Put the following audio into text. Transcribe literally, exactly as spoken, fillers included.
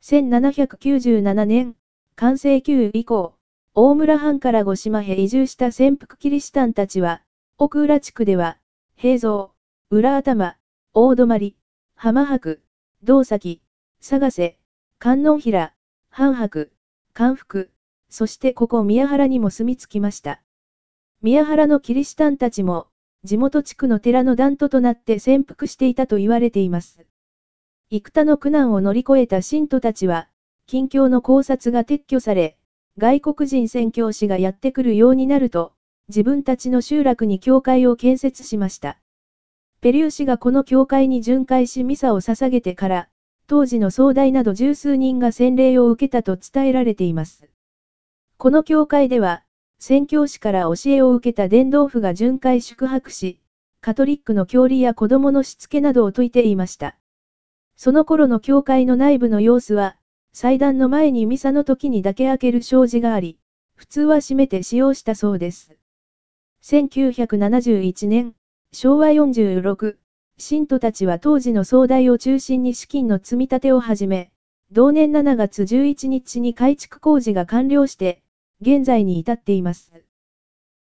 せんななひゃくきゅうじゅうななねん、寛政旧以降、大村藩から五島へ移住した潜伏キリシタンたちは、奥浦地区では、平蔵、浦頭、大泊、浜白、道崎、佐瀬、観音平、半白、関福、そしてここ宮原にも住み着きました。宮原のキリシタンたちも、地元地区の寺の団徒となって潜伏していたと言われています。幾多の苦難を乗り越えた信徒たちは、近郊の考察が撤去され、外国人宣教師がやってくるようになると、自分たちの集落に教会を建設しました。ペリュー氏がこの教会に巡回しミサを捧げてから、当時の総大など十数人が洗礼を受けたと伝えられています。この教会では、宣教師から教えを受けた伝道婦が巡回宿泊し、カトリックの教理や子供のしつけなどを説いていました。その頃の教会の内部の様子は、祭壇の前にミサの時にだけ開ける障子があり、普通は閉めて使用したそうです。せんきゅうひゃくななじゅういちねん、しょうわよんじゅうろく、信徒たちは当時の総代を中心に資金の積み立てを始め、同年しちがつじゅういちにちに改築工事が完了して、現在に至っています。